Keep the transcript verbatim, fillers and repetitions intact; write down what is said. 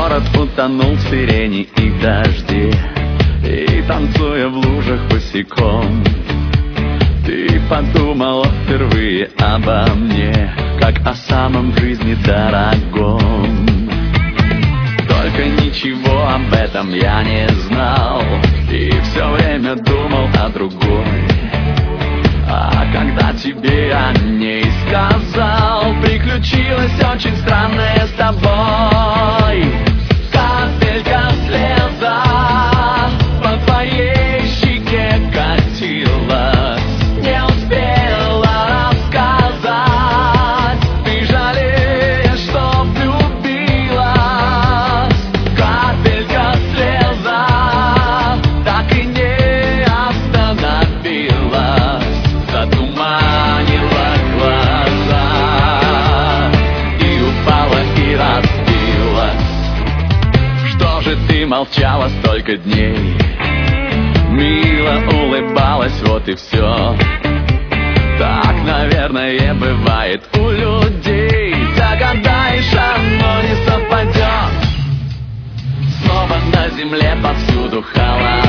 Город утонул в сирени и дожде, и танцуя в лужах босиком, ты подумала впервые обо мне, как о самом в жизни дорогом. Только ничего об этом я не знал, и все время думал о другой. А когда тебе о ней сказал, приключилось очень странное с тобой. Капелька слеза по твоей щеке катилась, не успела рассказать, ты жалеешь, что влюбилась. Капелька слеза так и не остановилась, затуманила глаза и упала и разбилась. Что же ты молчала столько дней, мило улыбалась, вот и все. Так, наверное, бывает у людей. Загадаешь, оно не совпадет. Снова на земле повсюду халат.